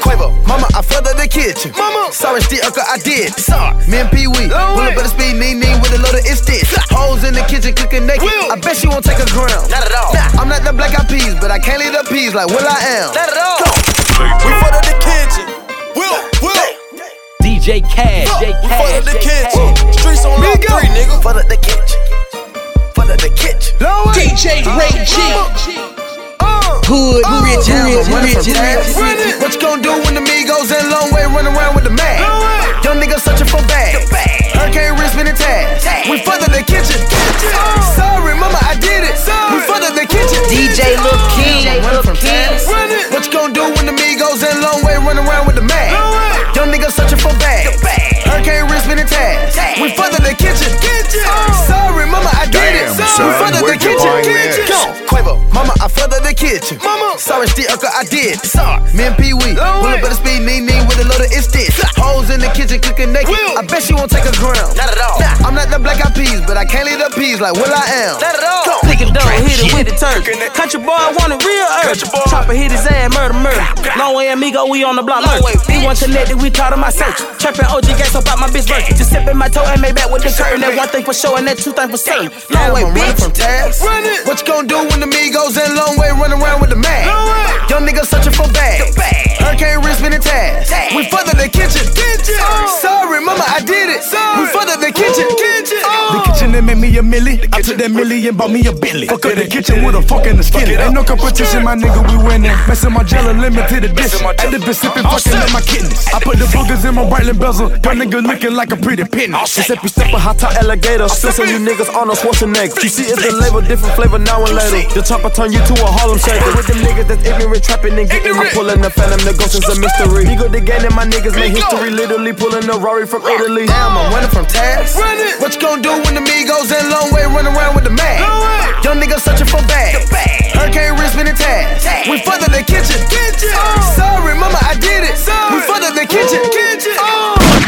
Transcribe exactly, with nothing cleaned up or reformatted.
Quavo, mama, I fucked up the kitchen. Mama, sorry, still, uncle, I did. Sorry, me and Pee Wee, pull up at the speed, knee, knee with a load of it's this. Hoes in the kitchen cooking naked. I bet she won't take a gram. Not at all. Nah, I'm not the black eyed peas, but I can't leave the peas like Will I am. Not at all. We fucked up the kitchen. Will, Will. D J Cash, Fuck, J we Cash, fucked up the J kitchen. Cash. Streets on round three, nigga. Fucked up the kitchen. Fucked up the kitchen. D J Ray G. Hood, rich, rich, rich, rich. What you gonna do when the Migos and Long Way run around with the mag? Young niggas searching for bags. Hurricane wrist spinning tags. We fucked up the kitchen. Sorry, mama, I did it. We fucked up the kitchen. D J Lil King, Lil King. What you gonna do when the Migos and Long Way run around with the mag? Young niggas searching for bags. Hurricane wrist spinning tags. We fucked up the kitchen. Sorry, mama, I did it. We fucked up the kitchen. Go, Quavo, mama, I fucked up the kitchen. Mama, sorry, still, uncle, I did. Sorry, me and Pee Wee, pull up at the speed, knee, knee with a load of it's this. Hoes in the kitchen cooking naked. I bet she won't take a gram. Not at all. Nah, I'm not the black eyed peas, but I can't leave the peas like Will I am. Not at all. Pick it down, hit it with the turn. Country boy want a real urge. Chopper hit his ass, murder, murder. Long way amigo, we on the block. Long way, we want connected, we taught him my search. Trapping O G gas up out my bitch virgin. Just sipping my toe and made back with the curtain. That one thing for sure and that two thing for certain. Long way, bitch. From tabs. What you gonna do when the Migos and Long Way run around with the mag? Young niggas searching for bags. Hurricane wrist spinning tags. We fucked up the kitchen. Sorry, mama, I did it. We fucked up the kitchen. The kitchen that made me a milli. I took that milli and bought me a Bentley. Fuck up the kitchen with a fork and a skillet. Ain't no competition, my nigga, we winning. Messin' my jello limit to the dish. At the Pacific, fucking in my kidneys. I put the boogers in my Breitling bezel. That nigga looking like a pretty penny. Except we step a hot top alligator. Still some you niggas on a Schwarzenegger. You see, it's the label, different flavor now and later. The chopper turn you to a Harlem shaker. With them niggas that's ignorant, trapping and getting me. Pulling the phantom, the ghost is a mystery. He go the game and my niggas make history. Literally pulling the Rari from Italy. Damn, I'm running from tabs. What you gonna do when the Migos and Long Way run around with the mag?